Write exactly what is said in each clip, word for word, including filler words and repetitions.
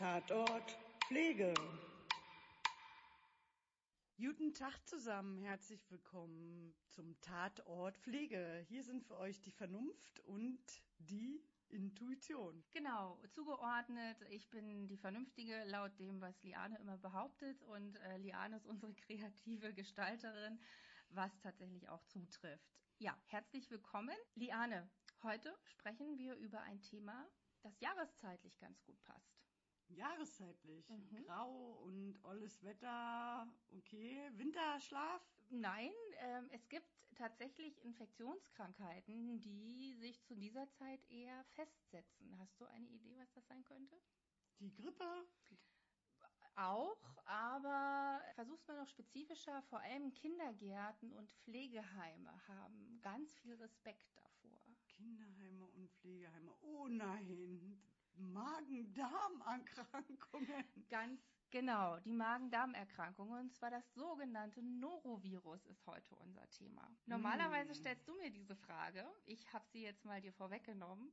Tatort Pflege. Guten Tag zusammen, herzlich willkommen zum Tatort Pflege. Hier sind für euch die Vernunft und die Intuition. Genau, zugeordnet. Ich bin die Vernünftige, laut dem, was Liane immer behauptet. Und äh, Liane ist unsere kreative Gestalterin, was tatsächlich auch zutrifft. Ja, herzlich willkommen. Liane, heute sprechen wir über ein Thema, das jahreszeitlich ganz gut passt. Jahreszeitlich. Mhm. Grau und olles Wetter. Okay. Winterschlaf? Nein, ähm, es gibt tatsächlich Infektionskrankheiten, die sich zu dieser Zeit eher festsetzen. Hast du eine Idee, was das sein könnte? Die Grippe? Auch, aber versuch's mal noch spezifischer, vor allem Kindergärten und Pflegeheime haben ganz viel Respekt davor. Kinderheime und Pflegeheime. Oh nein, Magen-Darm-Erkrankungen. Ganz genau, die Magen-Darm-Erkrankungen, und zwar das sogenannte Norovirus ist heute unser Thema. Normalerweise Hm. stellst du mir diese Frage, ich habe sie jetzt mal dir vorweggenommen.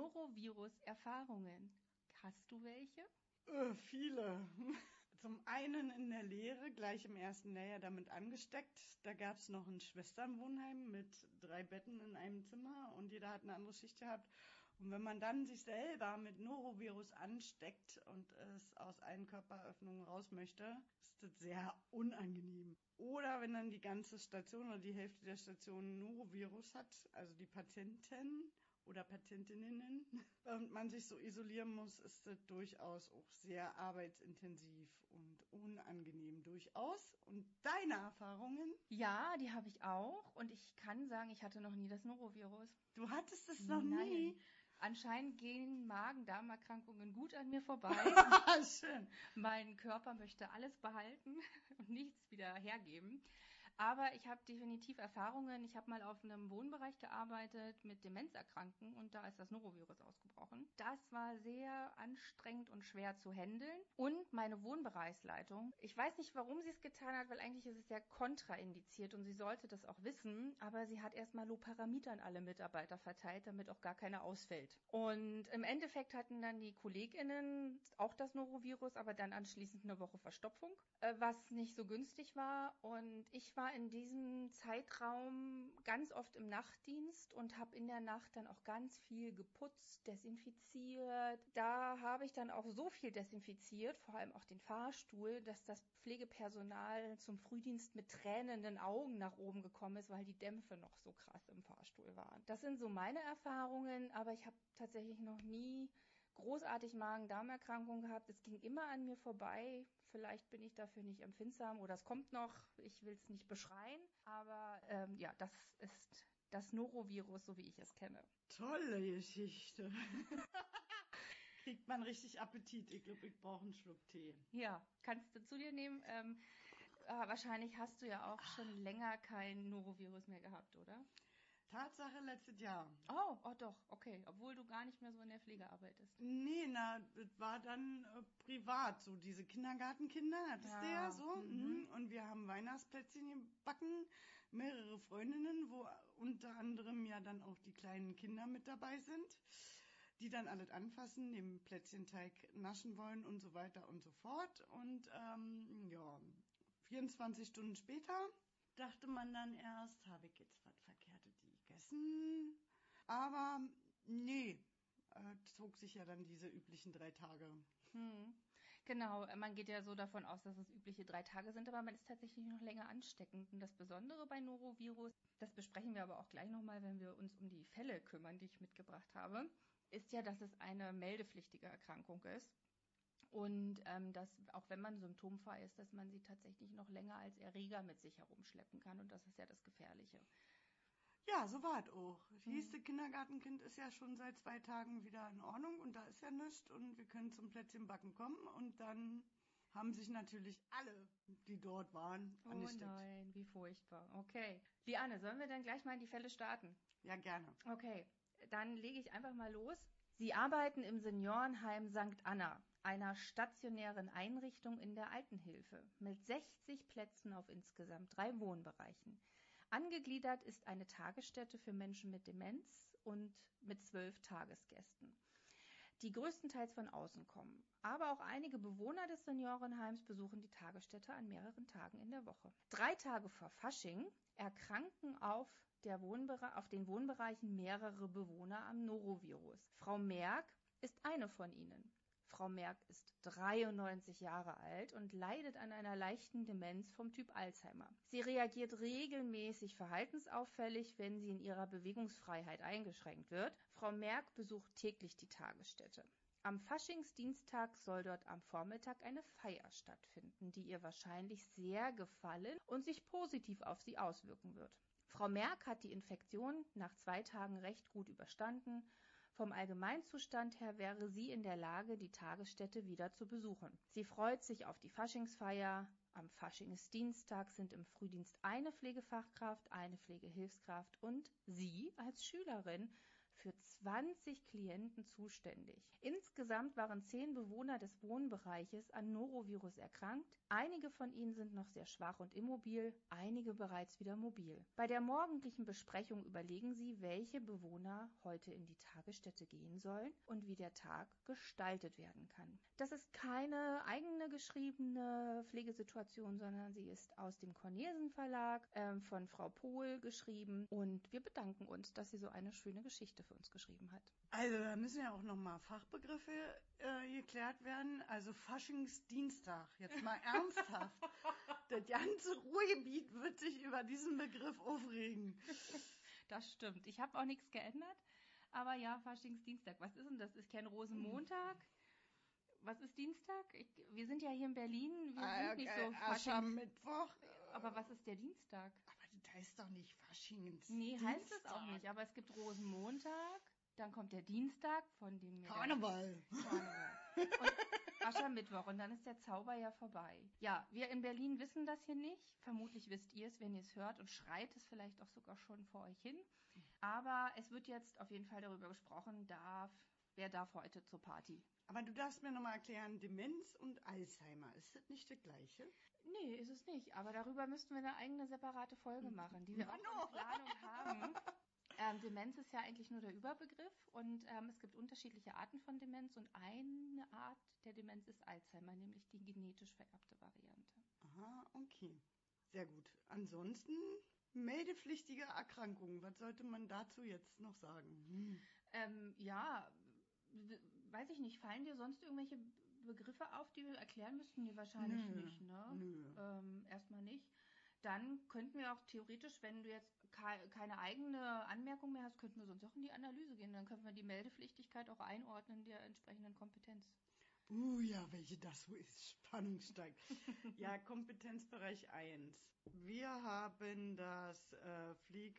Norovirus-Erfahrungen, hast du welche? Äh, viele. Zum einen in der Lehre, gleich im ersten Lehrjahr damit angesteckt. Da gab es noch ein Schwesternwohnheim mit drei Betten in einem Zimmer und jeder hat eine andere Schicht gehabt. Und wenn man dann sich selber mit Norovirus ansteckt und es aus allen Körperöffnungen raus möchte, ist das sehr unangenehm. Oder wenn dann die ganze Station oder die Hälfte der Station Norovirus hat, also die Patienten oder Patientinnen, und man sich so isolieren muss, ist das durchaus auch sehr arbeitsintensiv und unangenehm durchaus. Und deine Erfahrungen? Ja, die habe ich auch und ich kann sagen, ich hatte noch nie das Norovirus. Du hattest es noch Nein. nie? Anscheinend gehen Magen-Darm-Erkrankungen gut an mir vorbei. Schön. Mein Körper möchte alles behalten und nichts wieder hergeben. Aber ich habe definitiv Erfahrungen. Ich habe mal auf einem Wohnbereich gearbeitet mit Demenzerkrankten und da ist das Norovirus ausgebrochen. Das war sehr anstrengend und schwer zu handeln. Und meine Wohnbereichsleitung, ich weiß nicht, warum sie es getan hat, weil eigentlich ist es ja kontraindiziert und sie sollte das auch wissen, aber sie hat erstmal Loperamid an alle Mitarbeiter verteilt, damit auch gar keiner ausfällt. Und im Endeffekt hatten dann die KollegInnen auch das Norovirus, aber dann anschließend eine Woche Verstopfung, was nicht so günstig war. Und ich war in diesem Zeitraum ganz oft im Nachtdienst und habe in der Nacht dann auch ganz viel geputzt, desinfiziert. Da habe ich dann auch so viel desinfiziert, vor allem auch den Fahrstuhl, dass das Pflegepersonal zum Frühdienst mit tränenden Augen nach oben gekommen ist, weil die Dämpfe noch so krass im Fahrstuhl waren. Das sind so meine Erfahrungen, aber ich habe tatsächlich noch nie großartig Magen-Darm-Erkrankungen gehabt. Es ging immer an mir vorbei. Vielleicht bin ich dafür nicht empfindsam oder es kommt noch. Ich will es nicht beschreien. Aber ähm, ja, das ist das Norovirus, so wie ich es kenne. Tolle Geschichte. Kriegt man richtig Appetit. Ich glaube, ich brauche einen Schluck Tee. Ja, kannst du zu dir nehmen. Ähm, äh, wahrscheinlich hast du ja auch schon länger kein Norovirus mehr gehabt, oder? Tatsache letztes Jahr. Oh, oh doch, okay. Obwohl du gar nicht mehr so in der Pflege arbeitest. Nee, na, das war dann äh, privat, so diese Kindergartenkinder, hattest Ja, du ja so. mhm. Mhm. Und wir haben Weihnachtsplätzchen gebacken, mehrere Freundinnen, wo unter anderem ja dann auch die kleinen Kinder mit dabei sind, die dann alles anfassen, den Plätzchenteig naschen wollen und so weiter und so fort. Und ähm, ja, vierundzwanzig Stunden später dachte man dann erst, habe ich jetzt was Verkehrtes gegessen? Aber nee, äh, zog sich ja dann diese üblichen drei Tage. Hm. Genau, man geht ja so davon aus, dass es übliche drei Tage sind, aber man ist tatsächlich noch länger ansteckend. Und das Besondere bei Norovirus, das besprechen wir aber auch gleich nochmal, wenn wir uns um die Fälle kümmern, die ich mitgebracht habe, ist ja, dass es eine meldepflichtige Erkrankung ist. Und ähm, dass, auch wenn man symptomfrei ist, dass man sie tatsächlich noch länger als Erreger mit sich herumschleppen kann. Und das ist ja das Gefährliche. Ja, so war es auch. Das Hm. nächste Kindergartenkind ist ja schon seit zwei Tagen wieder in Ordnung und da ist ja nichts und wir können zum Plätzchenbacken kommen und dann haben sich natürlich alle, die dort waren, Oh angesteckt. nein, wie furchtbar. Okay. Liane, sollen wir dann gleich mal in die Fälle starten? Ja, gerne. Okay, dann lege ich einfach mal los. Sie arbeiten im Seniorenheim Sankt Anna, einer stationären Einrichtung in der Altenhilfe, mit sechzig Plätzen auf insgesamt drei Wohnbereichen. Angegliedert ist eine Tagesstätte für Menschen mit Demenz und mit zwölf Tagesgästen. die größtenteils von außen kommen. Aber auch einige Bewohner des Seniorenheims besuchen die Tagesstätte an mehreren Tagen in der Woche. Drei Tage vor Fasching erkranken auf, der Wohnbere- auf den Wohnbereichen mehrere Bewohner am Norovirus. Frau Merck ist eine von ihnen. Frau Merck ist dreiundneunzig Jahre alt und leidet an einer leichten Demenz vom Typ Alzheimer. Sie reagiert regelmäßig verhaltensauffällig, wenn sie in ihrer Bewegungsfreiheit eingeschränkt wird. Frau Merck besucht täglich die Tagesstätte. Am Faschingsdienstag soll dort am Vormittag eine Feier stattfinden, die ihr wahrscheinlich sehr gefallen und sich positiv auf sie auswirken wird. Frau Merck hat die Infektion nach zwei Tagen recht gut überstanden. Vom Allgemeinzustand her wäre sie in der Lage, die Tagesstätte wieder zu besuchen. Sie freut sich auf die Faschingsfeier. Am Faschingsdienstag sind im Frühdienst eine Pflegefachkraft, eine Pflegehilfskraft und sie als Schülerin für zwanzig Klienten zuständig. Insgesamt waren zehn Bewohner des Wohnbereiches an Norovirus erkrankt. Einige von ihnen sind noch sehr schwach und immobil, einige bereits wieder mobil. Bei der morgendlichen Besprechung überlegen sie, welche Bewohner heute in die Tagesstätte gehen sollen und wie der Tag gestaltet werden kann. Das ist keine eigene geschriebene Pflegesituation, sondern sie ist aus dem Cornelsen Verlag äh, von Frau Pohl geschrieben und wir bedanken uns, dass sie so eine schöne Geschichte für uns geschrieben hat. Also da müssen ja auch nochmal Fachbegriffe äh, geklärt werden. Also Faschingsdienstag, jetzt mal ernsthaft. Das ganze Ruhrgebiet wird sich über diesen Begriff aufregen. Das stimmt. Ich habe auch nichts geändert. Aber ja, Faschingsdienstag. Was ist denn das? Ich kenne Rosenmontag. Was ist Dienstag? Ich, wir sind ja hier in Berlin. Wir ah, sind nicht okay, so Fasching. Aschermittwoch. Aber was ist der Dienstag? Aber das heißt doch nicht Faschingsdienstag. Nee, heißt es auch nicht. Aber es gibt Rosenmontag. Dann kommt der Dienstag, von dem wir... Karneval. Karneval. Und Aschermittwoch. Und dann ist der Zauber ja vorbei. Ja, wir in Berlin wissen das hier nicht. Vermutlich wisst ihr es, wenn ihr es hört und schreit es vielleicht auch sogar schon vor euch hin. Aber es wird jetzt auf jeden Fall darüber gesprochen, darf, wer darf heute zur Party. Aber du darfst mir nochmal erklären, Demenz und Alzheimer, ist das nicht das Gleiche? Nee, ist es nicht. Aber darüber müssten wir eine eigene separate Folge machen, die wir auch in Planung haben. Ähm, Demenz ist ja eigentlich nur der Überbegriff und ähm, es gibt unterschiedliche Arten von Demenz und eine Art der Demenz ist Alzheimer, nämlich die genetisch vererbte Variante. Aha, okay. Sehr gut. Ansonsten meldepflichtige Erkrankungen. Was sollte man dazu jetzt noch sagen? Hm. Ähm, ja, w- weiß ich nicht. Fallen dir sonst irgendwelche Begriffe auf, die wir erklären müssten? Nee, wahrscheinlich Nö, nicht, ne? nö. Ähm, erstmal nicht. Dann könnten wir auch theoretisch, wenn du jetzt ke- keine eigene Anmerkung mehr hast, könnten wir sonst auch in die Analyse gehen. Dann können wir die Meldepflichtigkeit auch einordnen der entsprechenden Kompetenz. Uh, ja, welche das so ist. Spannung steigt. Ja, Kompetenzbereich eins. Wir haben das äh,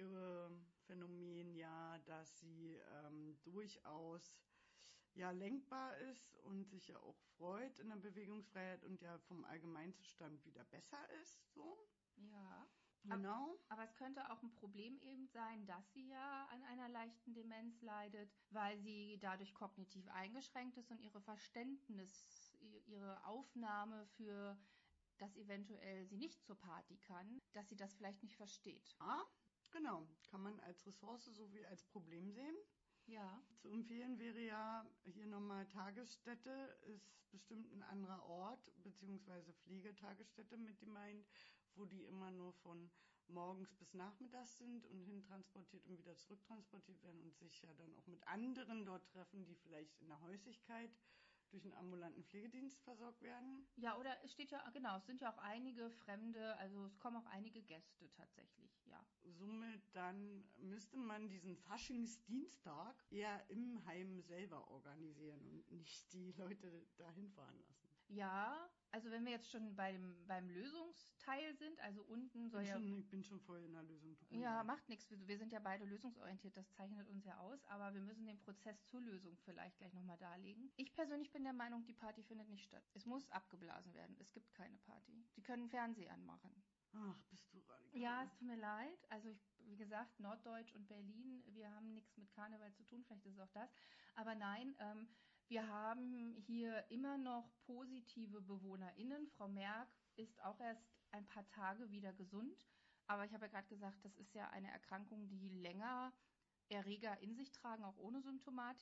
Pflegephänomen ja, dass sie ähm, durchaus ja lenkbar ist und sich ja auch freut in der Bewegungsfreiheit und ja vom Allgemeinzustand wieder besser ist, so. Ja. Genau. Aber es könnte auch ein Problem eben sein, dass sie ja an einer leichten Demenz leidet, weil sie dadurch kognitiv eingeschränkt ist und ihre Verständnis, ihre Aufnahme für, dass eventuell sie nicht zur Party kann, dass sie das vielleicht nicht versteht. Ja, genau. Kann man als Ressource sowie als Problem sehen. Ja. Zu empfehlen wäre ja hier nochmal Tagesstätte, ist bestimmt ein anderer Ort, beziehungsweise Pflegetagesstätte mit gemeint, wo die immer nur von morgens bis nachmittags sind und hintransportiert und wieder zurücktransportiert werden und sich ja dann auch mit anderen dort treffen, die vielleicht in der Häuslichkeit durch einen ambulanten Pflegedienst versorgt werden. Ja, oder es steht ja, genau, es sind ja auch einige Fremde, also es kommen auch einige Gäste tatsächlich, ja. Somit dann müsste man diesen Faschingsdienstag eher im Heim selber organisieren und nicht die Leute dahin fahren lassen. Ja, also wenn wir jetzt schon beim, beim Lösungsteil sind, also unten soll bin ja... Schon, ich bin schon voll in der Lösung. Ja, macht nichts. Wir, wir sind ja beide lösungsorientiert, das zeichnet uns ja aus, aber wir müssen den Prozess zur Lösung vielleicht gleich nochmal darlegen. Ich persönlich bin der Meinung, die Party findet nicht statt. Es muss abgeblasen werden. Es gibt keine Party. Sie können Fernsehen anmachen. Ach, bist du radikal. Ja, es tut mir leid. Also ich, wie gesagt, Norddeutsch und Berlin, wir haben nichts mit Karneval zu tun, vielleicht ist es auch das. Aber nein, ähm, wir haben hier immer noch positive BewohnerInnen. Frau Merck ist auch erst ein paar Tage wieder gesund. Aber ich habe ja gerade gesagt, das ist ja eine Erkrankung, die länger Erreger in sich tragen, auch ohne Symptomatik.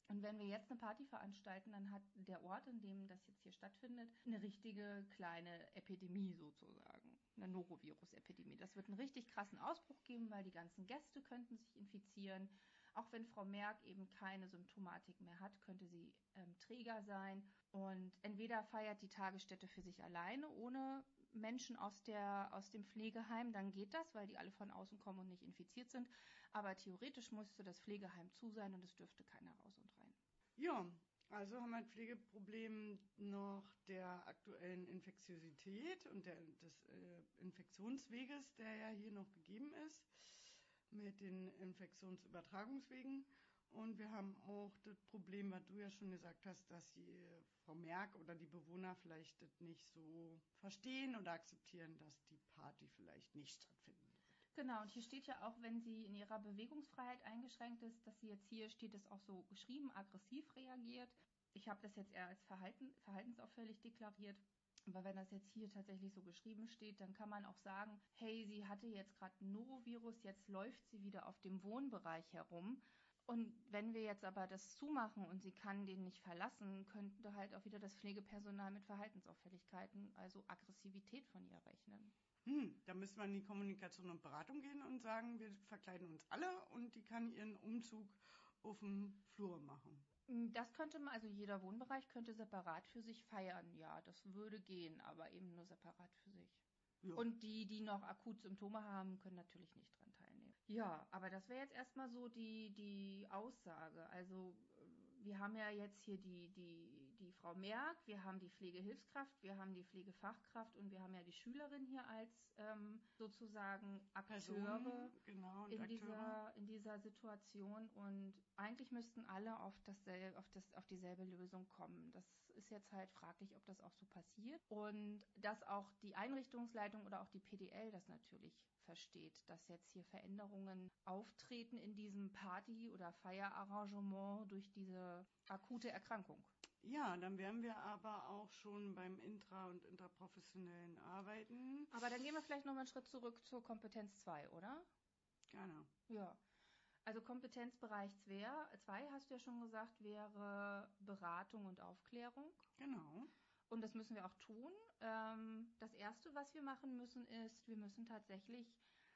Und wenn wir jetzt eine Party veranstalten, dann hat der Ort, in dem das jetzt hier stattfindet, eine richtige kleine Epidemie sozusagen. Eine Norovirus-Epidemie. Das wird einen richtig krassen Ausbruch geben, weil die ganzen Gäste könnten sich infizieren. Auch wenn Frau Merck eben keine Symptomatik mehr hat, könnte sie ähm, Träger sein. Und entweder feiert die Tagesstätte für sich alleine, ohne Menschen aus, der, aus dem Pflegeheim, dann geht das, weil die alle von außen kommen und nicht infiziert sind. Aber theoretisch müsste das Pflegeheim zu sein und es dürfte keiner raus und rein. Ja, also haben wir ein Pflegeproblem noch der aktuellen Infektiosität und der, des äh, Infektionsweges, der ja hier noch gegeben ist, mit den Infektionsübertragungswegen. Und wir haben auch das Problem, was du ja schon gesagt hast, dass die Frau Merck oder die Bewohner vielleicht das nicht so verstehen oder akzeptieren, dass die Party vielleicht nicht stattfinden wird. Genau, und hier steht ja auch, wenn sie in ihrer Bewegungsfreiheit eingeschränkt ist, dass sie jetzt hier, steht es auch so geschrieben, aggressiv reagiert. Ich habe das jetzt eher als Verhalten, verhaltensauffällig deklariert. Aber wenn das jetzt hier tatsächlich so geschrieben steht, dann kann man auch sagen, hey, sie hatte jetzt gerade ein Norovirus, jetzt läuft sie wieder auf dem Wohnbereich herum. Und wenn wir jetzt aber das zumachen und sie kann den nicht verlassen, könnte halt auch wieder das Pflegepersonal mit Verhaltensauffälligkeiten, also Aggressivität von ihr rechnen. Hm, da müsste man in die Kommunikation und Beratung gehen und sagen, wir verkleiden uns alle und die kann ihren Umzug auf dem Flur machen. Das könnte man, also jeder Wohnbereich könnte separat für sich feiern, ja, das würde gehen, aber eben nur separat für sich. Ja. Und die, die noch akut Symptome haben, können natürlich nicht dran teilnehmen. Ja, aber das wäre jetzt erstmal so die, die Aussage. Also wir haben ja jetzt hier die, die, die Frau Merck, wir haben die Pflegehilfskraft, wir haben die Pflegefachkraft und wir haben ja die Schülerin hier als ähm, sozusagen Akteure, Personen, genau, und in, Akteure. Dieser, in dieser Situation. Und eigentlich müssten alle auf, dasselbe, auf, das, auf dieselbe Lösung kommen. Das ist jetzt halt fraglich, ob das auch so passiert. Und dass auch die Einrichtungsleitung oder auch die P D L das natürlich versteht, dass jetzt hier Veränderungen auftreten in diesem Party- oder Feierarrangement durch diese akute Erkrankung. Ja, dann wären wir aber auch schon beim intra- und interprofessionellen Arbeiten. Aber dann gehen wir vielleicht nochmal einen Schritt zurück zur Kompetenz zwei, oder? Gerne. Ja. Also Kompetenzbereich zwei, hast du ja schon gesagt, wäre Beratung und Aufklärung. Genau. Und das müssen wir auch tun. Das Erste, was wir machen müssen, ist, wir müssen tatsächlich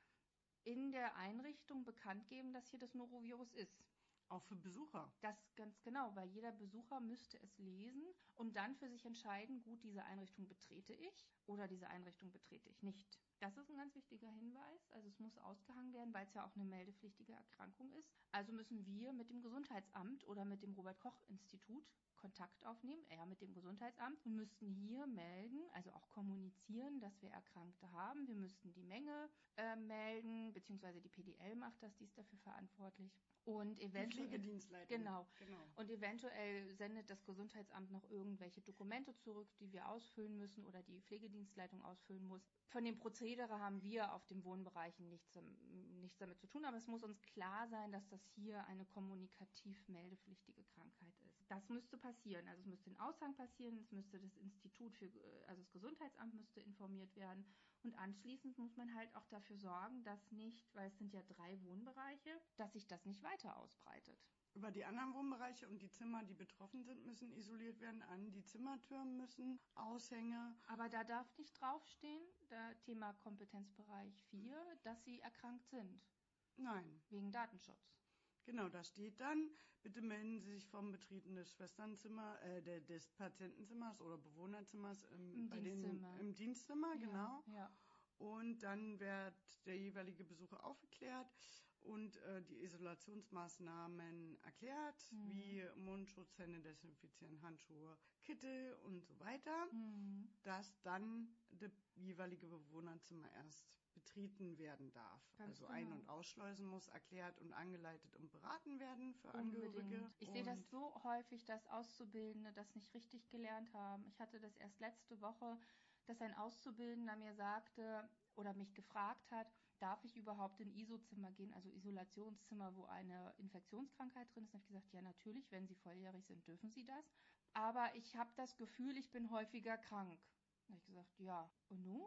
in der Einrichtung bekannt geben, dass hier das Norovirus ist. Auch für Besucher. Das ganz genau, weil jeder Besucher müsste es lesen und dann für sich entscheiden, gut, diese Einrichtung betrete ich oder diese Einrichtung betrete ich nicht. Das ist ein ganz wichtiger Hinweis. Also es muss ausgehangen werden, weil es ja auch eine meldepflichtige Erkrankung ist. Also müssen wir mit dem Gesundheitsamt oder mit dem Robert-Koch-Institut Kontakt aufnehmen, eher mit dem Gesundheitsamt, und müssten hier melden, also auch kommunizieren, dass wir Erkrankte haben. Wir müssten die Menge äh, melden, beziehungsweise die P D L macht das, die ist dafür verantwortlich. Und eventuell, die Pflegedienstleitung. Genau. genau. Und eventuell sendet das Gesundheitsamt noch irgendwelche Dokumente zurück, die wir ausfüllen müssen oder die Pflegedienstleitung ausfüllen muss. Von dem Prozedere haben wir auf dem Wohnbereich nichts, nichts damit zu tun, aber es muss uns klar sein, dass das hier eine kommunikativ meldepflichtige Krankheit ist. Das müsste passieren. Also es müsste ein Aushang passieren, es müsste das Institut für, also das Gesundheitsamt müsste informiert werden. Und anschließend muss man halt auch dafür sorgen, dass nicht, weil es sind ja drei Wohnbereiche, dass sich das nicht weiter ausbreitet. Über die anderen Wohnbereiche und die Zimmer, die betroffen sind, müssen isoliert werden. An die Zimmertüren müssen Aushänge. Aber da darf nicht draufstehen, der Thema Kompetenzbereich vier, dass sie erkrankt sind. Nein. Wegen Datenschutz. Genau, da steht dann, bitte melden Sie sich vom Betreten des Schwesternzimmer, äh, des Patientenzimmers oder Bewohnerzimmers im, Im bei Dienstzimmer. Den, im Dienstzimmer, Ja, genau. Ja. Und dann wird der jeweilige Besucher aufgeklärt und äh, die Isolationsmaßnahmen erklärt, mhm. wie Mundschutz, Hände desinfizieren, Handschuhe, Kittel und so weiter, mhm. dass dann das jeweilige Bewohnerzimmer erst betreten werden darf. Ganz also genau. Ein- und Ausschleusen muss erklärt und angeleitet und beraten werden für Unbedingt. Angehörige. Ich sehe das so häufig, dass Auszubildende das nicht richtig gelernt haben. Ich hatte das erst letzte Woche, dass ein Auszubildender mir sagte oder mich gefragt hat, darf ich überhaupt in I S O-Zimmer gehen, also Isolationszimmer, wo eine Infektionskrankheit drin ist? Und ich habe gesagt, ja natürlich, wenn Sie volljährig sind, dürfen Sie das. Aber ich habe das Gefühl, ich bin häufiger krank. Da habe ich gesagt, ja, und nun?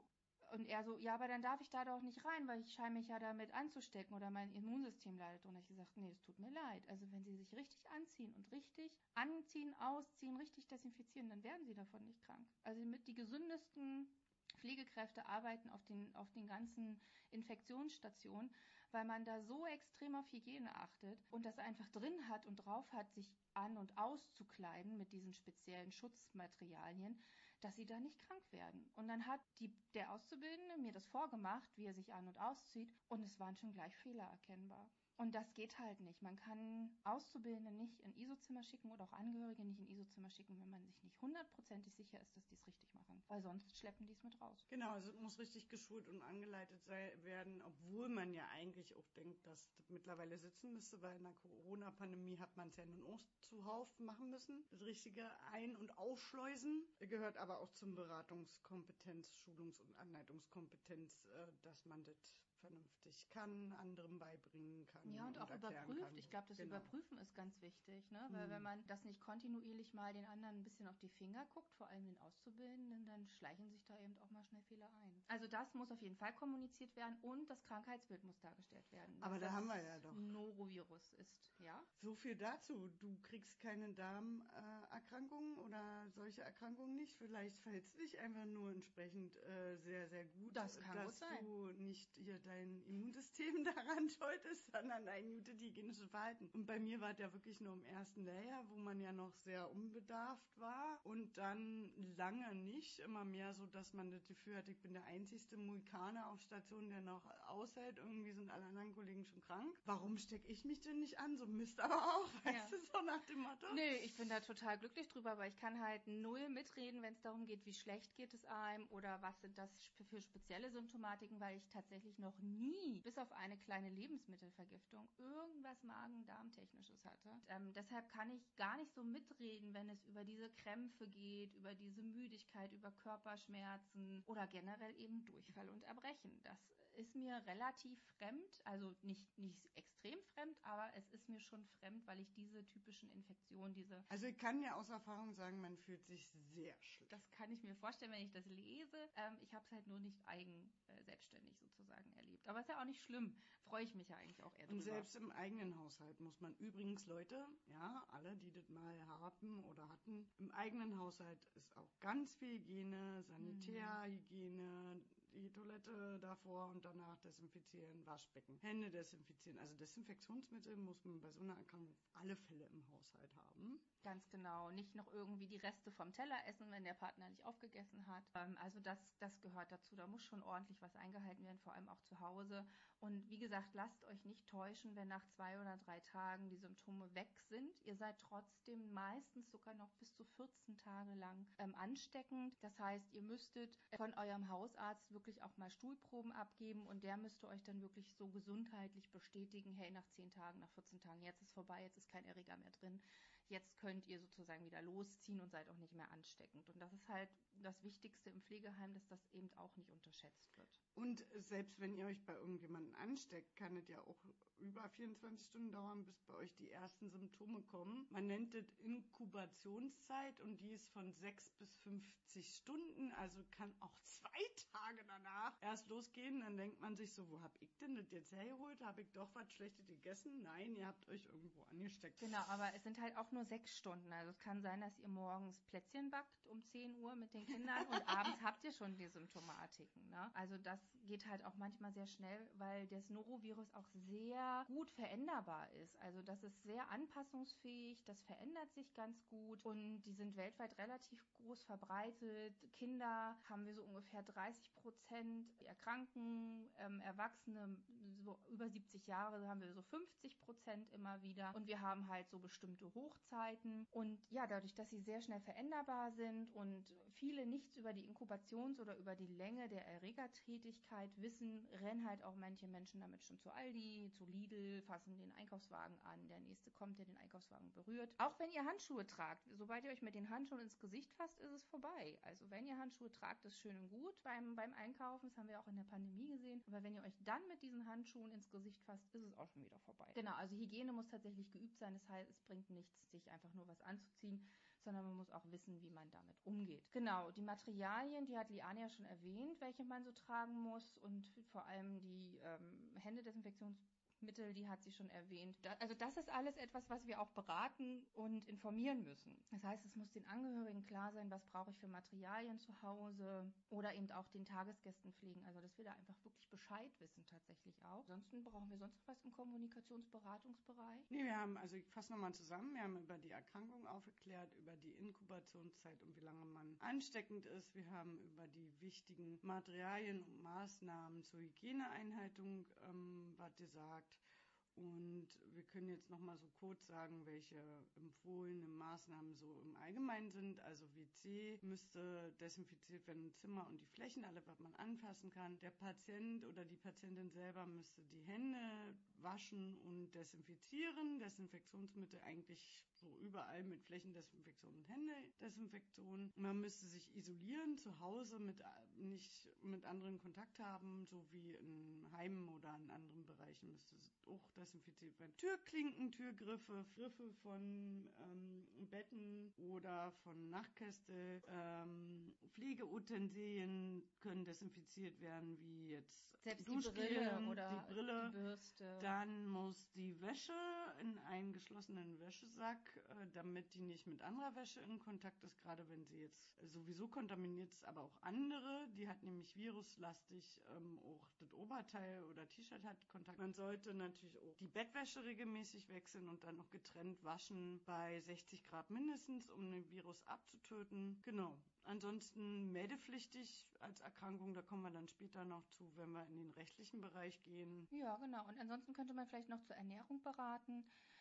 Und er so, ja, aber dann darf ich da doch nicht rein, weil ich scheine mich ja damit anzustecken oder mein Immunsystem leidet. Und ich gesagt, nee, es tut mir leid. Also wenn Sie sich richtig anziehen und richtig anziehen, ausziehen, richtig desinfizieren, dann werden Sie davon nicht krank. Also mit die gesündesten Pflegekräfte arbeiten auf den, auf den ganzen Infektionsstationen, weil man da so extrem auf Hygiene achtet und das einfach drin hat und drauf hat, sich an- und auszukleiden mit diesen speziellen Schutzmaterialien, dass sie da nicht krank werden. Und dann hat die, der Auszubildende mir das vorgemacht, wie er sich an- und auszieht, und es waren schon gleich Fehler erkennbar. Und das geht halt nicht. Man kann Auszubildende nicht in I S O-Zimmer schicken oder auch Angehörige nicht in I S O-Zimmer schicken, wenn man sich nicht hundertprozentig sicher ist, dass die es richtig machen. Weil sonst schleppen die es mit raus. Genau, also es muss richtig geschult und angeleitet sei, werden, obwohl man ja eigentlich auch denkt, dass das mittlerweile sitzen müsste, weil in der Corona-Pandemie hat man es ja nun auch zuhauf machen müssen. Das richtige Ein- und Ausschleusen gehört aber auch zum Beratungskompetenz, Schulungs- und Anleitungskompetenz, äh, dass man das vernünftig kann, anderem beibringen kann. Ja, und, und auch überprüft. Kann. Ich glaube, das genau. Überprüfen ist ganz wichtig, ne? Weil hm. wenn man das nicht kontinuierlich mal den anderen ein bisschen auf die Finger guckt, vor allem den Auszubildenden, dann schleichen sich da eben auch mal schnell Fehler ein. Also das muss auf jeden Fall kommuniziert werden und das Krankheitsbild muss dargestellt werden. Aber da haben wir ja doch. Norovirus ist, ja. So viel dazu. Du kriegst keine Darmerkrankungen oder solche Erkrankungen nicht. Vielleicht verhältst du dich einfach nur entsprechend äh, sehr, sehr gut, das kann dass gut sein. du nicht hier dein Immunsystem daran schuld ist, sondern dein gutes hygienisches Verhalten. Und bei mir war es ja wirklich nur im ersten Lehrjahr, wo man ja noch sehr unbedarft war und dann lange nicht, immer mehr so, dass man das Gefühl hat, ich bin der einzigste Mohikaner auf Station, der noch aushält. Irgendwie sind alle anderen Kollegen schon krank. Warum stecke ich mich denn nicht an? So Mist aber auch, weißt ja. du, so nach dem Motto? Nö, ich bin da total glücklich drüber, aber ich kann halt null mitreden, wenn es darum geht, wie schlecht geht es einem oder was sind das für spezielle Symptomatiken, weil ich tatsächlich noch nie, bis auf eine kleine Lebensmittelvergiftung, irgendwas Magen-Darm-Technisches hatte. Ähm, deshalb kann ich gar nicht so mitreden, wenn es über diese Krämpfe geht, über diese Müdigkeit, über Körperschmerzen oder generell eben Durchfall und Erbrechen. Das ist mir relativ fremd, also nicht, nicht extrem fremd, aber es ist mir schon fremd, weil ich diese typischen Infektionen, diese... Also ich kann ja aus Erfahrung sagen, man fühlt sich sehr schlecht. Das kann ich mir vorstellen, wenn ich das lese. Ähm, ich habe es halt nur nicht eigen, äh, selbstständig sozusagen erlebt. Aber ist ja auch nicht schlimm. Freue ich mich ja eigentlich auch eher drüber. Und selbst im eigenen Haushalt muss man übrigens, Leute, ja, alle, die das mal haben oder hatten, im eigenen Haushalt ist auch ganz viel Hygiene, Sanitärhygiene, die Toilette davor und danach desinfizieren, Waschbecken, Hände desinfizieren. Also Desinfektionsmittel muss man bei so einer Erkrankung auf alle Fälle im Haushalt haben. Ganz genau. Nicht noch irgendwie die Reste vom Teller essen, wenn der Partner nicht aufgegessen hat. Ähm, also das, das gehört dazu. Da muss schon ordentlich was eingehalten werden, vor allem auch zu Hause. Und wie gesagt, lasst euch nicht täuschen, wenn nach zwei oder drei Tagen die Symptome weg sind. Ihr seid trotzdem meistens sogar noch bis zu vierzehn Tage lang ähm, ansteckend. Das heißt, ihr müsstet von eurem Hausarzt wirklich auch mal Stuhlproben abgeben und der müsste euch dann wirklich so gesundheitlich bestätigen, hey, nach zehn Tagen, nach vierzehn Tagen, jetzt ist vorbei, jetzt ist kein Erreger mehr drin. Jetzt könnt ihr sozusagen wieder losziehen und seid auch nicht mehr ansteckend. Und das ist halt das Wichtigste im Pflegeheim, dass das eben auch nicht unterschätzt wird. Und selbst wenn ihr euch bei irgendjemandem ansteckt, kann es ja auch über vierundzwanzig Stunden dauern, bis bei euch die ersten Symptome kommen. Man nennt das Inkubationszeit und die ist von sechs bis fünfzig Stunden, also kann auch zwei Tage danach erst losgehen. Dann denkt man sich so, wo hab ich denn das jetzt hergeholt? Habe ich doch was Schlechtes gegessen? Nein, ihr habt euch irgendwo angesteckt. Genau, aber es sind halt auch nur sechs Stunden. Also es kann sein, dass ihr morgens Plätzchen backt um zehn Uhr mit den Kindern und abends habt ihr schon die Symptomatiken. Ne? Also das geht halt auch manchmal sehr schnell, weil das Norovirus auch sehr gut veränderbar ist. Also das ist sehr anpassungsfähig, das verändert sich ganz gut und die sind weltweit relativ groß verbreitet. Kinder haben wir so ungefähr dreißig Prozent, erkranken, ähm, Erwachsene so über siebzig Jahre haben wir so fünfzig Prozent immer wieder und wir haben halt so bestimmte Hochzeiten und ja, dadurch, dass sie sehr schnell veränderbar sind und viele nichts über die Inkubations- oder über die Länge der Erregertätigkeit wissen, rennen halt auch manche Menschen damit schon zu Aldi, zu Lidl, fassen den Einkaufswagen an, der nächste kommt, der den Einkaufswagen berührt. Auch wenn ihr Handschuhe tragt, sobald ihr euch mit den Handschuhen ins Gesicht fasst, ist es vorbei. Also wenn ihr Handschuhe tragt, ist schön und gut beim, beim Einkaufen, das haben wir auch in der Pandemie gesehen, aber wenn ihr euch dann mit diesen Handschuhen ins Gesicht fasst, ist es auch schon wieder vorbei. Genau, also Hygiene muss tatsächlich geübt sein, das heißt, es bringt nichts, sich einfach nur was anzuziehen, sondern man muss auch wissen, wie man damit umgeht. Genau, die Materialien, die hat Liane ja schon erwähnt, welche man so tragen muss und vor allem die ähm, Händedesinfektionsmittel, die hat sie schon erwähnt. Da, also das ist alles etwas, was wir auch beraten und informieren müssen. Das heißt, es muss den Angehörigen klar sein, was brauche ich für Materialien zu Hause oder eben auch den Tagesgästen pflegen. Also dass wir da einfach wirklich Bescheid wissen tatsächlich auch. Ansonsten brauchen wir sonst noch was im Kommunikationsberatungsbereich? Nee, wir haben, also ich fasse nochmal zusammen, wir haben über die Erkrankung aufgeklärt, über die Inkubationszeit und wie lange man ansteckend ist. Wir haben über die wichtigen Materialien und Maßnahmen zur Hygieneeinhaltung ähm, was gesagt. Und wir können jetzt nochmal so kurz sagen, welche empfohlenen Maßnahmen so im Allgemeinen sind. Also W C müsste desinfiziert werden im Zimmer und die Flächen, alle, was man anfassen kann. Der Patient oder die Patientin selber müsste die Hände waschen und desinfizieren. Desinfektionsmittel eigentlich so überall mit Flächendesinfektion und Händedesinfektion. Man müsste sich isolieren, zu Hause mit, nicht mit anderen Kontakt haben, so wie in Heimen oder in anderen Bereichen müsste es auch desinfiziert werden. Türklinken, Türgriffe, Griffe von ähm, Betten oder von Nachtkäste, ähm, Pflegeutensilien können desinfiziert werden, wie jetzt selbst die Brille oder die Brille. Die Bürste. Dann muss die Wäsche in einen geschlossenen Wäschesack, äh, damit die nicht mit anderer Wäsche in Kontakt ist, gerade wenn sie jetzt sowieso kontaminiert ist, aber auch andere. Die hat nämlich viruslastig ähm, auch das Oberteil oder T-Shirt hat Kontakt. Man sollte natürlich auch die Bettwäsche regelmäßig wechseln und dann noch getrennt waschen bei sechzig Grad mindestens, um den Virus abzutöten. Genau. Ansonsten meldepflichtig als Erkrankung, da kommen wir dann später noch zu, wenn wir in den rechtlichen Bereich gehen. Ja, genau. Und ansonsten könnte man vielleicht noch zur Ernährung beraten.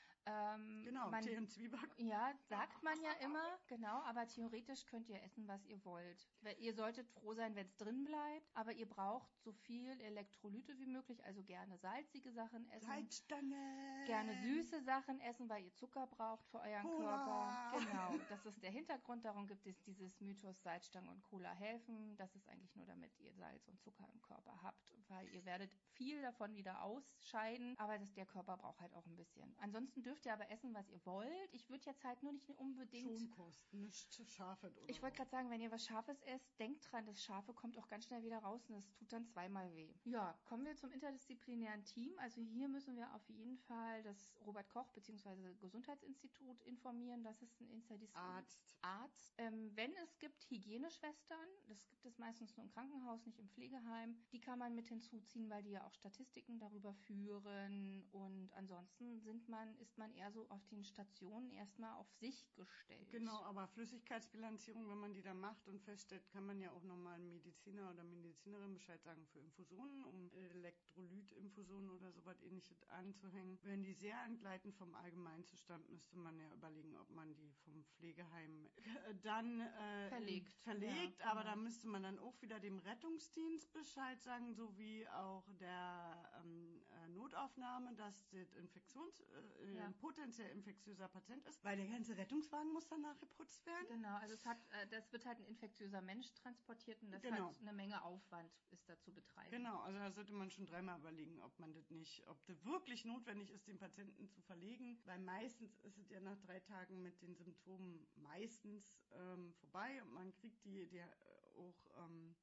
Ähm, genau, man, Tee und Zwieback. Ja, sagt man ja immer, genau, aber theoretisch könnt ihr essen, was ihr wollt. Ihr solltet froh sein, wenn es drin bleibt, aber ihr braucht so viel Elektrolyte wie möglich, also gerne salzige Sachen essen. Salzstange! Gerne süße Sachen essen, weil ihr Zucker braucht für euren Cola. Körper. Genau, das ist der Hintergrund. Darum gibt es dieses Mythos, Salzstangen und Cola helfen. Das ist eigentlich nur, damit ihr Salz und Zucker im Körper habt, weil ihr werdet viel davon wieder ausscheiden, aber das, der Körper braucht halt auch ein bisschen. Ansonsten dürft ihr aber essen, was ihr wollt. Ich würde jetzt halt nur nicht unbedingt... Schonkost, nicht Scharfes oder Ich wollte gerade sagen, wenn ihr was Scharfes esst, denkt dran, das Scharfe kommt auch ganz schnell wieder raus und es tut dann zweimal weh. Ja, kommen wir zum interdisziplinären Team. Also hier müssen wir auf jeden Fall das Robert Koch bzw. Gesundheitsinstitut informieren. Das ist ein interdisziplinärer Arzt. Arzt. Ähm, wenn es gibt Hygieneschwestern, das gibt es meistens nur im Krankenhaus, nicht im Pflegeheim, die kann man mit hinzuziehen, weil die ja auch Statistiken darüber führen. Und ansonsten sind man, ist man eher so auf den Stationen erstmal auf sich gestellt. Genau, aber Flüssigkeitsbilanzierung, wenn man die da macht und feststellt, kann man ja auch nochmal einen Mediziner oder Medizinerin Bescheid sagen für Infusionen, um Elektrolytinfusionen oder sowas ähnliches anzuhängen. Wenn die sehr entgleiten vom Allgemeinzustand, müsste man ja überlegen, ob man die vom Pflegeheim dann äh, verlegt. verlegt. Ja, aber genau. da müsste man dann auch wieder dem Rettungsdienst Bescheid sagen, sowie auch der ähm, äh, Notaufnahme, dass das Infektions, äh, Ja. ein potenziell infektiöser Patient ist, weil der ganze Rettungswagen muss danach geputzt werden. Genau, also es hat, äh, das wird halt ein infektiöser Mensch transportiert und das Genau. hat eine Menge Aufwand ist da zu betreiben. Genau, also da sollte man schon dreimal überlegen, ob man das nicht, ob das wirklich notwendig ist, den Patienten zu verlegen, weil meistens ist es ja nach drei Tagen mit den Symptomen meistens ähm, vorbei und man kriegt die, die auch ähm,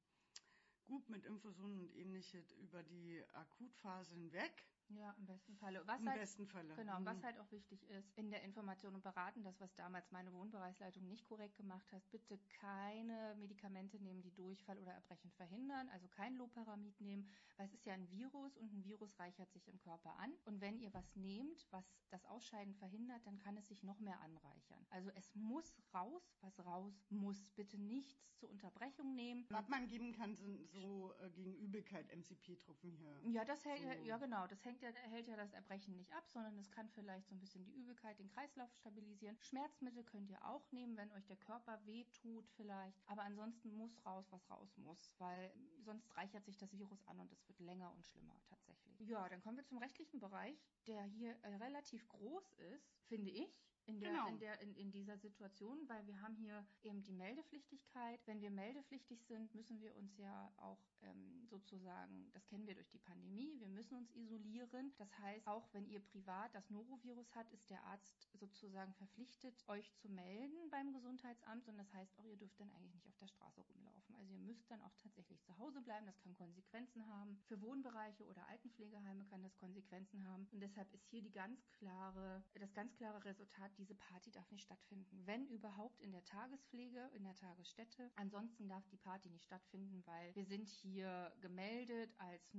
gut mit Infusionen und ähnliches über die Akutphase hinweg. Ja, im besten Falle. Was Im halt, besten Falle. Genau, Mhm. was halt auch wichtig ist, in der Information und Beraten, das, was damals meine Wohnbereichsleitung nicht korrekt gemacht hat, bitte keine Medikamente nehmen, die Durchfall oder Erbrechen verhindern, also kein Loperamid nehmen, weil es ist ja ein Virus und ein Virus reichert sich im Körper an. Und wenn ihr was nehmt, was das Ausscheiden verhindert, dann kann es sich noch mehr anreichern. Also es muss raus, was raus muss. Bitte nichts zur Unterbrechung nehmen. Was man geben kann, sind so äh, gegen Übelkeit M C P-Tropfen hier. Ja, das hält, So. ja genau, das hängt ja, hält ja das Erbrechen nicht ab, sondern es kann vielleicht so ein bisschen die Übelkeit, den Kreislauf stabilisieren. Schmerzmittel könnt ihr auch nehmen, wenn euch der Körper wehtut vielleicht. Aber ansonsten muss raus, was raus muss, weil sonst reichert sich das Virus an und es wird länger und schlimmer tatsächlich. Ja, dann kommen wir zum rechtlichen Bereich, der hier äh, relativ groß ist, finde ich. In, der, Genau. in, der, in, in dieser Situation, weil wir haben hier eben die Meldepflichtigkeit. Wenn wir meldepflichtig sind, müssen wir uns ja auch ähm, sozusagen, das kennen wir durch die Pandemie, wir müssen uns isolieren. Das heißt, auch wenn ihr privat das Norovirus habt, ist der Arzt sozusagen verpflichtet, euch zu melden beim Gesundheitsamt. Und das heißt auch, ihr dürft dann eigentlich nicht auf der Straße rumlaufen. Also ihr müsst dann auch tatsächlich zu Hause bleiben. Das kann Konsequenzen haben. Für Wohnbereiche oder Altenpflegeheime kann das Konsequenzen haben. Und deshalb ist hier die ganz klare, das ganz klare Resultat, diese Party darf nicht stattfinden. Wenn überhaupt in der Tagespflege, in der Tagesstätte. Ansonsten darf die Party nicht stattfinden, weil wir sind hier gemeldet als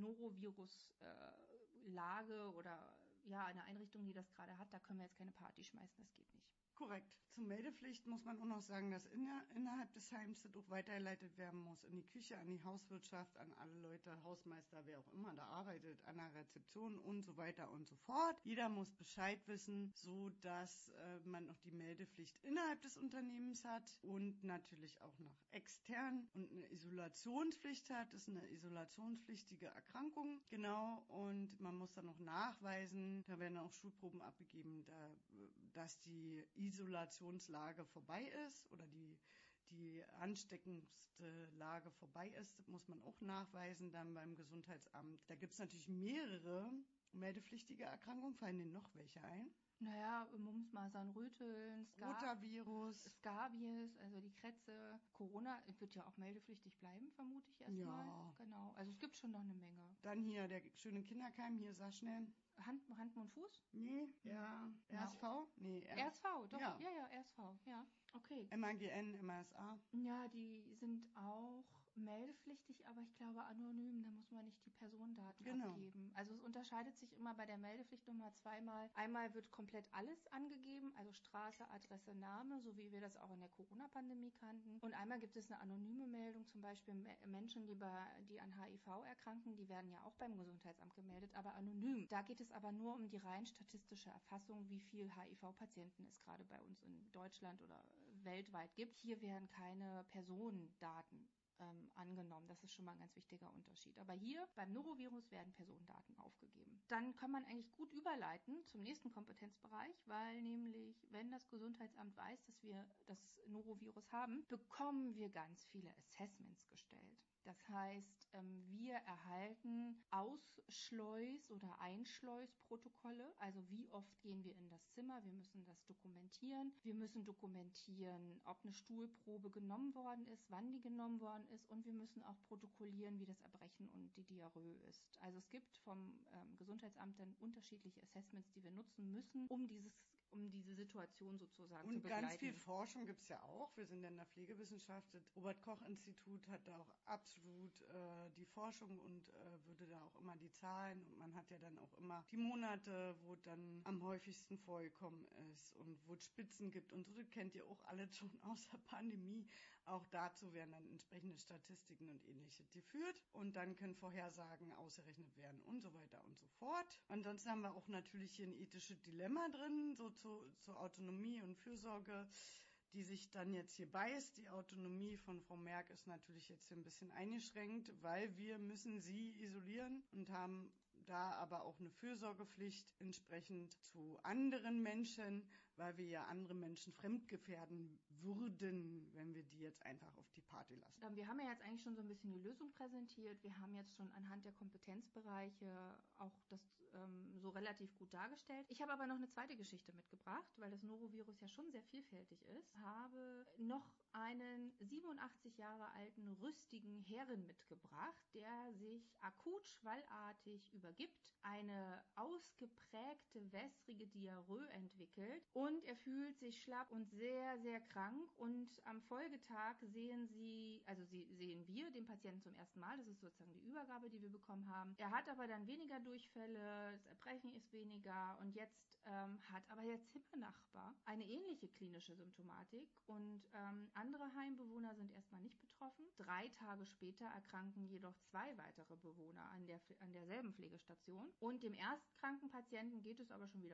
Norovirus-Lage äh, oder ja, eine Einrichtung, die das gerade hat. Da können wir jetzt keine Party schmeißen, das geht nicht. Korrekt. Zur Meldepflicht muss man auch noch sagen, dass inner, innerhalb des Heims das auch weitergeleitet werden muss. In die Küche, an die Hauswirtschaft, an alle Leute, Hausmeister, wer auch immer da arbeitet, an der Rezeption und so weiter und so fort. Jeder muss Bescheid wissen, so dass äh, man auch die Meldepflicht innerhalb des Unternehmens hat und natürlich auch noch extern und eine Isolationspflicht hat. Das ist eine isolationspflichtige Erkrankung. Genau. Und man muss dann noch nachweisen, da werden auch Schulproben abgegeben, da, dass die Isolationslage vorbei ist oder die, die ansteckendste Lage vorbei ist, muss man auch nachweisen dann beim Gesundheitsamt. Da gibt es natürlich mehrere meldepflichtige Erkrankungen. Fallen Ihnen noch welche ein? Naja, Mumps, Masern, Röteln, Ska- Rotavirus. Skabies, also die Krätze, Corona wird ja auch meldepflichtig bleiben, vermute ich erstmal. Ja. Genau, also es gibt schon noch eine Menge. Dann hier der schöne Kinderkeim, hier sag schnell. Hand, Hand, Mund, Fuß? Nee, ja, Ja. R S V? Nee, R- R S V, doch, Ja. ja, ja, R S V, ja, okay. M A G N, M A S A. Ja, die sind auch meldepflichtig, aber ich glaube anonym, da muss man nicht die Personendaten Genau. abgeben. Also es unterscheidet sich immer bei der Meldepflicht nochmal zweimal. Einmal wird komplett alles angegeben, also Straße, Adresse, Name, so wie wir das auch in der Corona-Pandemie kannten. Und einmal gibt es eine anonyme Meldung, zum Beispiel Me- Menschen, die, bei, die an H I V erkranken, die werden ja auch beim Gesundheitsamt gemeldet, aber anonym. Da geht es aber nur um die rein statistische Erfassung, wie viel H I V-Patienten es gerade bei uns in Deutschland oder weltweit gibt. Hier werden keine Personendaten ähm, angenommen. Das ist schon mal ein ganz wichtiger Unterschied. Aber hier beim Norovirus werden Personendaten aufgegeben. Dann kann man eigentlich gut überleiten zum nächsten Kompetenzbereich, weil nämlich, wenn das Gesundheitsamt weiß, dass wir das Norovirus haben, bekommen wir ganz viele Assessments gestellt. Das heißt, ähm, wir erhalten Ausschleus- oder Einschleusprotokolle. Also wie oft gehen wir in das Zimmer? Wir müssen das dokumentieren. Wir müssen dokumentieren, ob eine Stuhlprobe genommen worden ist, wann die genommen worden ist. Und wir müssen auch protokollieren, wie das Erbrechen und die Diarrhoe ist. Also es gibt vom ähm, Gesundheitsamt dann unterschiedliche Assessments, die wir nutzen müssen, um dieses um diese Situation sozusagen zu Und begleiten. ganz viel Forschung gibt es ja auch. Wir sind ja in der Pflegewissenschaft. Das Robert-Koch-Institut hat da auch absolut äh, die Forschung und äh, würde da auch immer die Zahlen. Und man hat ja dann auch immer die Monate, wo dann am häufigsten vorgekommen ist und wo es Spitzen gibt. Und so, das kennt ihr auch alle schon aus der Pandemie. Auch dazu werden dann entsprechende Statistiken und Ähnliches geführt. Und dann können Vorhersagen ausgerechnet werden und so weiter und so fort. Ansonsten haben wir auch natürlich hier ein ethisches Dilemma drin, so zu, zur Autonomie und Fürsorge, die sich dann jetzt hier beißt. Die Autonomie von Frau Merck ist natürlich jetzt hier ein bisschen eingeschränkt, weil wir müssen sie isolieren und haben da aber auch eine Fürsorgepflicht entsprechend zu anderen Menschen, weil wir ja andere Menschen fremdgefährden würden, wenn wir die jetzt einfach auf die Party lassen. Wir haben ja jetzt eigentlich schon so ein bisschen die Lösung präsentiert. Wir haben jetzt schon anhand der Kompetenzbereiche auch das ähm, so relativ gut dargestellt. Ich habe aber noch eine zweite Geschichte mitgebracht, weil das Norovirus ja schon sehr vielfältig ist. Ich habe noch einen siebenundachtzig Jahre alten, rüstigen Herren mitgebracht, der sich akut schwallartig übergibt, eine ausgeprägte wässrige Diarrhoe entwickelt und er fühlt sich schlapp und sehr, sehr krank und am Folgetag sehen sie, also sie, sehen wir den Patienten zum ersten Mal, das ist sozusagen die Übergabe, die wir bekommen haben. Er hat aber dann weniger Durchfälle, das Erbrechen ist weniger und jetzt ähm, hat aber der Zimmernachbar eine ähnliche klinische Symptomatik und ähm, andere Heimbewohner sind erstmal nicht betroffen. Drei Tage später erkranken jedoch zwei weitere Bewohner an, der, an derselben Pflegestation und dem erstkranken Patienten geht es aber schon wieder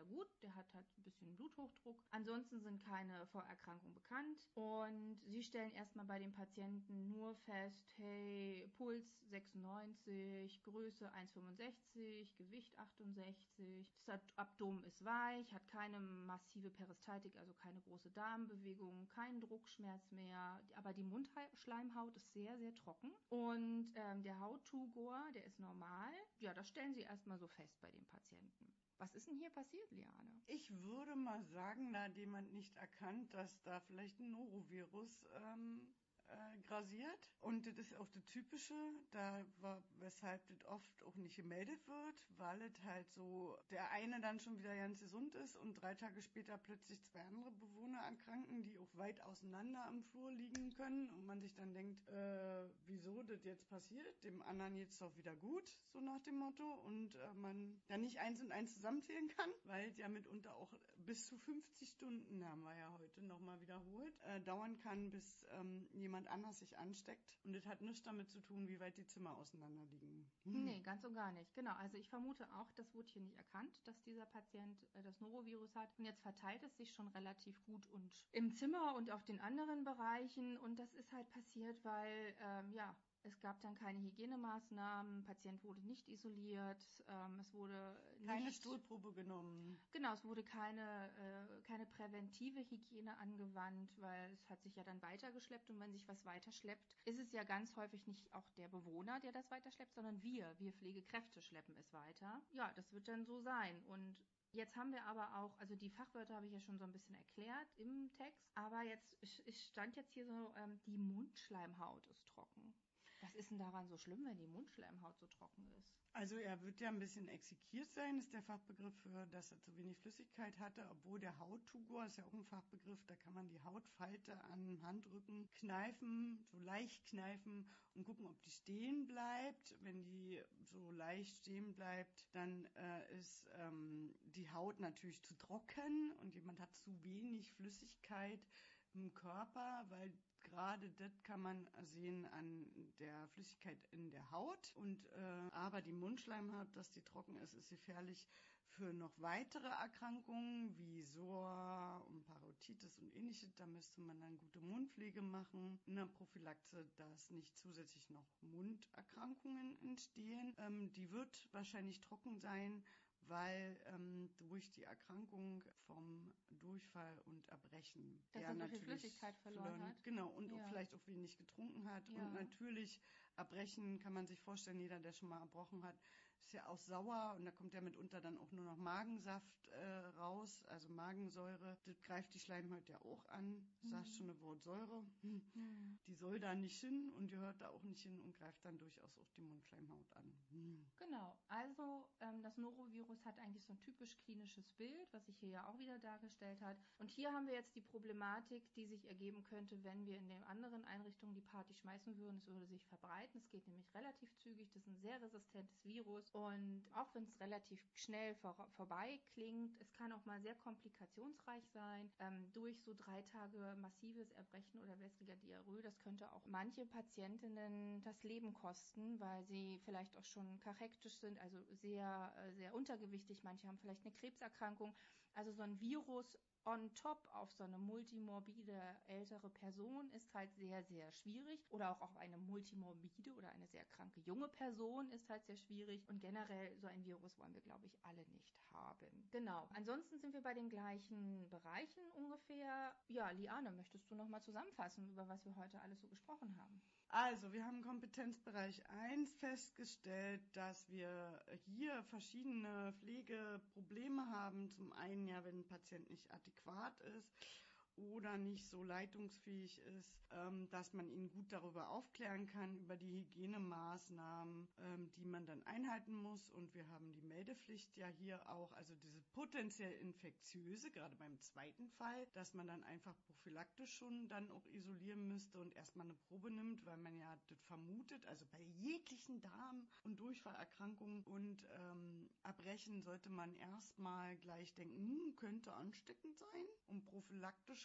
gut. Der hat halt ein bisschen Bluthochdruck. Ansonsten sind keine Vorerkrankungen bekannt. Und sie stellen erstmal bei dem Patienten nur fest, hey, Puls sechsundneunzig, Größe eins Komma fünfundsechzig, Gewicht achtundsechzig, das Abdomen ist weich, hat keine massive Peristaltik, also keine große Darmbewegung, keinen Druckschmerz mehr, aber die Mundschleimhaut ist sehr, sehr trocken und ähm, der Hauttugor, der ist normal. Ja, das stellen sie erstmal so fest bei dem Patienten. Was ist denn hier passiert, Liane? Ich würde mal sagen, da hat jemand nicht erkannt, dass da vielleicht ein Norovirus ähm, äh, grasiert. Und das ist auch das Typische, da war, weshalb das oft auch nicht gemeldet wird, weil es halt so, der eine dann schon wieder ganz gesund ist und drei Tage später plötzlich zwei andere Bewohner erkranken, die auch weit auseinander am Flur liegen können und man sich dann denkt, äh, wieso das jetzt passiert, dem anderen jetzt doch wieder gut, so nach dem Motto, und äh, man dann nicht eins und eins zusammenzählen kann, weil es ja mitunter auch bis zu fünfzig Stunden, haben wir ja heute nochmal wiederholt, äh, dauern kann, bis ähm, jemand anders sich ansteckt. Und das hat nichts damit zu tun, wie weit die Zimmer auseinander liegen. Hm. Nee, ganz und gar nicht. Genau, also ich vermute auch, das wurde hier nicht erkannt, dass dieser Patient äh, das Norovirus hat. Und jetzt verteilt es sich schon relativ gut und im Zimmer und auf den anderen Bereichen. Und das ist halt passiert, weil, ähm, ja, es gab dann keine Hygienemaßnahmen, Patient wurde nicht isoliert, ähm, es wurde keine nicht, Stuhlprobe genommen. Genau, es wurde keine, äh, keine präventive Hygiene angewandt, weil es hat sich ja dann weitergeschleppt und wenn sich was weiterschleppt, ist es ja ganz häufig nicht auch der Bewohner, der das weiterschleppt, sondern wir, wir Pflegekräfte schleppen es weiter. Ja, das wird dann so sein und jetzt haben wir aber auch, also die Fachwörter habe ich ja schon so ein bisschen erklärt im Text, aber jetzt es stand jetzt hier so, ähm, die Mundschleimhaut ist trocken. Was ist denn daran so schlimm, wenn die Mundschleimhaut so trocken ist? Also er wird ja ein bisschen exekiert sein, ist der Fachbegriff für, dass er zu wenig Flüssigkeit hatte, obwohl der Hauttugor ist ja auch ein Fachbegriff, da kann man die Hautfalte an Handrücken kneifen, so leicht kneifen und gucken, ob die stehen bleibt. Wenn die so leicht stehen bleibt, dann äh, ist ähm, die Haut natürlich zu trocken und jemand hat zu wenig Flüssigkeit im Körper, weil gerade das kann man sehen an der Flüssigkeit in der Haut. Und äh, aber die Mundschleimhaut, dass die trocken ist, ist gefährlich für noch weitere Erkrankungen wie Sor und Parotitis und ähnliches. Da müsste man dann gute Mundpflege machen. In der Prophylaxe, dass nicht zusätzlich noch Munderkrankungen entstehen. Ähm, die wird wahrscheinlich trocken sein, weil ähm, durch die Erkrankung vom Durchfall und Erbrechen dass er so viel Flüssigkeit verloren, verloren hat. Genau, und ja. auch vielleicht auch wenig getrunken hat. Ja. Und natürlich Erbrechen kann man sich vorstellen, jeder, der schon mal erbrochen hat, ist ja auch sauer und da kommt ja mitunter dann auch nur noch Magensaft äh, raus, also Magensäure. Das greift die Schleimhaut ja auch an, du mhm. sagst schon eine Wort Säure. Mhm. Die soll da nicht hin und die hört da auch nicht hin und greift dann durchaus auch die Mundschleimhaut an. Mhm. Genau, also ähm, das Norovirus hat eigentlich so ein typisch klinisches Bild, was sich hier ja auch wieder dargestellt hat. Und hier haben wir jetzt die Problematik, die sich ergeben könnte, wenn wir in den anderen Einrichtungen die Party schmeißen würden. Es würde sich verbreiten. Es geht nämlich relativ zügig. Das ist ein sehr resistentes Virus. Und auch wenn es relativ schnell vor, vorbei klingt, es kann auch mal sehr komplikationsreich sein. Ähm, durch so drei Tage massives Erbrechen oder wässriger Diarrhoe, das könnte auch manche Patientinnen das Leben kosten, weil sie vielleicht auch schon kachektisch sind, also sehr, sehr untergewichtig. Manche haben vielleicht eine Krebserkrankung. Also so ein Virus on top auf so eine multimorbide ältere Person ist halt sehr, sehr schwierig. Oder auch auf eine multimorbide oder eine sehr kranke junge Person ist halt sehr schwierig. Und generell so ein Virus wollen wir, glaube ich, alle nicht haben. Genau. Ansonsten sind wir bei den gleichen Bereichen ungefähr. Ja, Liane, möchtest du nochmal zusammenfassen, über was wir heute alles so gesprochen haben? Also, wir haben Kompetenzbereich eins festgestellt, dass wir hier verschiedene Pflegeprobleme haben. Zum einen ja, wenn ein Patient nicht adäquat ist oder nicht so leitungsfähig ist, ähm, dass man ihn gut darüber aufklären kann, über die Hygienemaßnahmen, ähm, die man dann einhalten muss. Und wir haben die Meldepflicht ja hier auch, also diese potenziell infektiöse, gerade beim zweiten Fall, dass man dann einfach prophylaktisch schon dann auch isolieren müsste und erstmal eine Probe nimmt, weil man ja das vermutet, also bei jeglichen Darm- und Durchfallerkrankungen und ähm, Erbrechen sollte man erstmal gleich denken, hm, könnte ansteckend sein. Und prophylaktisch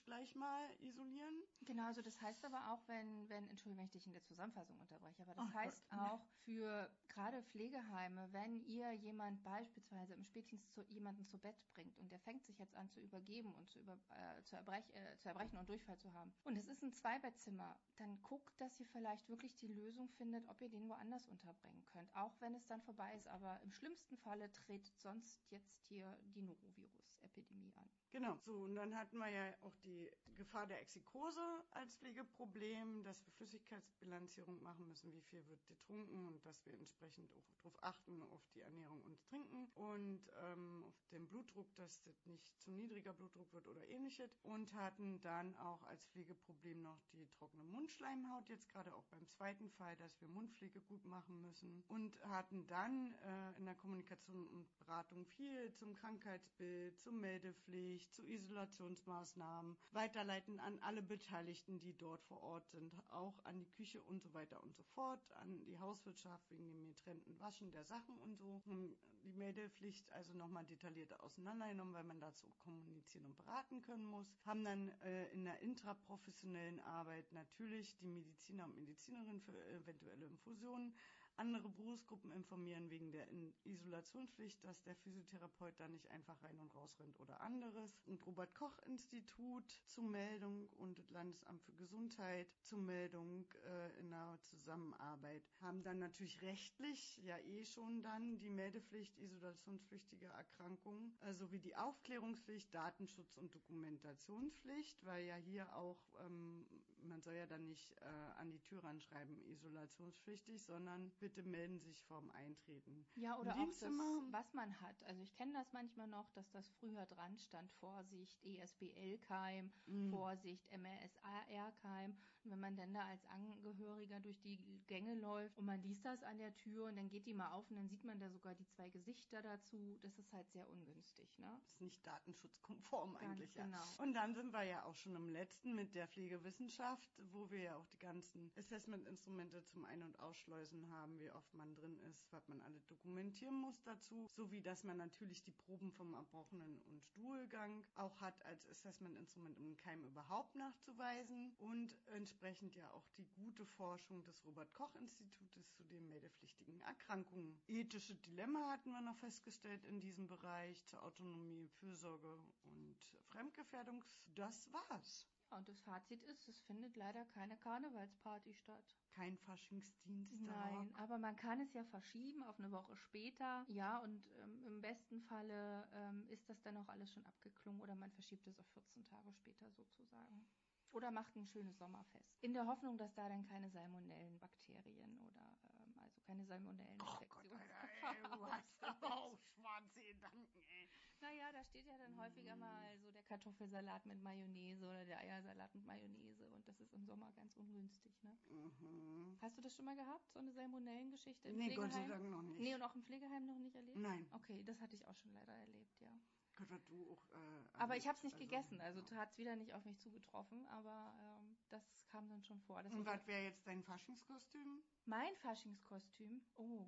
gleich mal isolieren. Genau, also das heißt aber auch, wenn, wenn, Entschuldigung, wenn ich dich in der Zusammenfassung unterbreche, aber das Oh heißt Gott. auch für gerade Pflegeheime, wenn ihr jemand beispielsweise im Spätdienst zu, jemanden zu Bett bringt und der fängt sich jetzt an zu übergeben und zu, über, äh, zu, erbrech, äh, zu erbrechen und Durchfall zu haben und es ist ein Zweibettzimmer, dann guckt, dass ihr vielleicht wirklich die Lösung findet, ob ihr den woanders unterbringen könnt, auch wenn es dann vorbei ist, aber im schlimmsten Falle tritt sonst jetzt hier die Norovirus-Epidemie an. Genau, so und dann hatten wir ja auch die Gefahr der Exikose als Pflegeproblem, dass wir Flüssigkeitsbilanzierung machen müssen, wie viel wird getrunken und dass wir entsprechend auch darauf achten, auf die Ernährung und Trinken und ähm, auf den Blutdruck, dass das nicht zu niedriger Blutdruck wird oder ähnliches und hatten dann auch als Pflegeproblem noch die trockene Mundschleimhaut, jetzt gerade auch beim zweiten Fall, dass wir Mundpflege gut machen müssen und hatten dann äh, in der Kommunikation und Beratung viel zum Krankheitsbild, zur Meldepflicht, zu Isolationsmaßnahmen, weiterleiten an alle Beteiligten, die dort vor Ort sind, auch an die Küche und so weiter und so fort, an die Hauswirtschaft wegen dem getrennten Waschen der Sachen und so. Die Meldepflicht also nochmal detaillierter auseinandergenommen, weil man dazu kommunizieren und beraten können muss. Haben dann äh, in der intraprofessionellen Arbeit natürlich die Mediziner und Medizinerinnen für eventuelle Infusionen, andere Berufsgruppen informieren wegen der Isolationspflicht, dass der Physiotherapeut da nicht einfach rein und raus rennt oder anderes. Und Robert-Koch-Institut zur Meldung und das Landesamt für Gesundheit zur Meldung äh, in der Zusammenarbeit. Haben dann natürlich rechtlich ja eh schon dann die Meldepflicht, isolationspflichtige Erkrankungen, äh, sowie die Aufklärungspflicht, Datenschutz und Dokumentationspflicht, weil ja hier auch, ähm, man soll ja dann nicht äh, an die Tür ranschreiben, isolationspflichtig, sondern bitte melden sich vorm Eintreten. Ja, oder auch das, was man hat. Also ich kenne das manchmal noch, dass das früher dran stand, Vorsicht, E S B L-Keim, mm. Vorsicht, M R S A R-Keim. Und wenn man dann da als Angehöriger durch die Gänge läuft und man liest das an der Tür und dann geht die mal auf und dann sieht man da sogar die zwei Gesichter dazu, das ist halt sehr ungünstig, ne? Das ist nicht datenschutzkonform Ganz eigentlich, genau. Ja. Und dann sind wir ja auch schon im letzten mit der Pflegewissenschaft, wo wir ja auch die ganzen Assessment-Instrumente zum Ein- und Ausschleusen haben, wie oft man drin ist, was man alles dokumentieren muss dazu, sowie dass man natürlich die Proben vom Erbrochenen und Stuhlgang auch hat als Assessment-Instrument, um Keim überhaupt nachzuweisen und entsprechend ja auch die gute Forschung des Robert-Koch-Institutes zu den meldepflichtigen Erkrankungen. Ethische Dilemma hatten wir noch festgestellt in diesem Bereich zur Autonomie, Fürsorge und Fremdgefährdung. Das war's. Ja, und das Fazit ist, es findet leider keine Karnevalsparty statt. Kein Faschingsdienstag. Nein, aber man kann es ja verschieben auf eine Woche später. Ja, und ähm, im besten Falle ähm, ist das dann auch alles schon abgeklungen oder man verschiebt es auf vierzehn Tage später sozusagen. Oder macht ein schönes Sommerfest. In der Hoffnung, dass da dann keine Salmonellenbakterien oder ähm, also keine Salmonelleninfektionen. Oh Gott, ey, du hast auch schwarze Gedanken, ey. Naja, da steht ja dann mm. häufiger mal so der Kartoffelsalat mit Mayonnaise oder der Eiersalat mit Mayonnaise und das ist im Sommer ganz ungünstig, ne? Mhm. Hast du das schon mal gehabt, so eine Salmonellengeschichte im nee, Pflegeheim? Nee, Gott sei Dank noch nicht. Nee, und auch im Pflegeheim noch nicht erlebt? Nein. Okay, das hatte ich auch schon leider erlebt, ja. Gott, was du auch, äh, aber ich habe es nicht also, gegessen, also ja. hat es wieder nicht auf mich zugetroffen, aber ähm, das kam dann schon vor. Das und was wäre jetzt dein Faschingskostüm? Mein Faschingskostüm? Oh.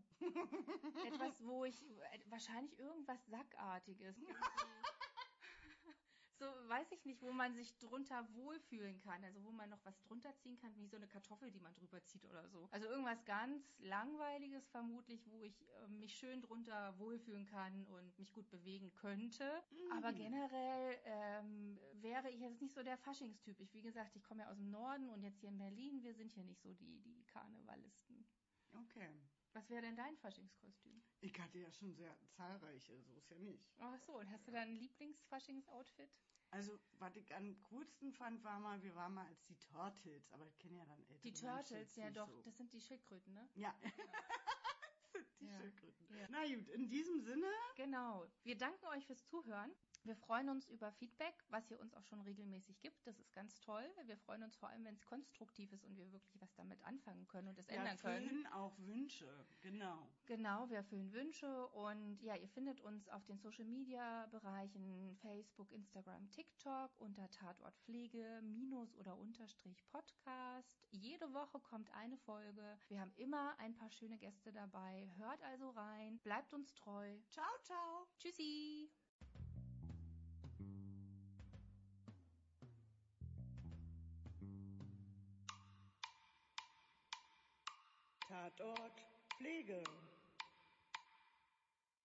Etwas, wo ich, äh, wahrscheinlich irgendwas Sackartiges. So, weiß ich nicht, wo man sich drunter wohlfühlen kann, also wo man noch was drunter ziehen kann, wie so eine Kartoffel, die man drüber zieht oder so. Also irgendwas ganz Langweiliges vermutlich, wo ich äh, mich schön drunter wohlfühlen kann und mich gut bewegen könnte. Mhm. Aber generell ähm, wäre ich jetzt nicht so der Faschingstyp. Ich, wie gesagt, ich komme ja aus dem Norden und jetzt hier in Berlin, wir sind hier nicht so die, die Karnevalisten. Okay. Was wäre denn dein Faschingskostüm? Ich hatte ja schon sehr zahlreiche, so ist ja nicht. Ach so, und hast du da ein Lieblings-Faschings-Outfit? Also, was ich am coolsten fand, war mal, wir waren mal als die Turtles, aber ich kenne ja dann ältere Die Turtles, Menschen, ja doch, so. das sind die Schildkröten, ne? Ja. Das sind die ja. Schildkröten. Ja. Na gut, in diesem Sinne. Genau. Wir danken euch fürs Zuhören. Wir freuen uns über Feedback, was ihr uns auch schon regelmäßig gibt. Das ist ganz toll. Wir freuen uns vor allem, wenn es konstruktiv ist und wir wirklich was damit anfangen können und es wir ändern können. Wir erfüllen auch Wünsche, genau. Genau, wir erfüllen Wünsche und ja, ihr findet uns auf den Social-Media-Bereichen Facebook, Instagram, TikTok unter Tatort Pflege minus oder Unterstrich Podcast. Jede Woche kommt eine Folge. Wir haben immer ein paar schöne Gäste dabei. Hört also rein, bleibt uns treu. Ciao, ciao. Tschüssi. Tatort Pflege.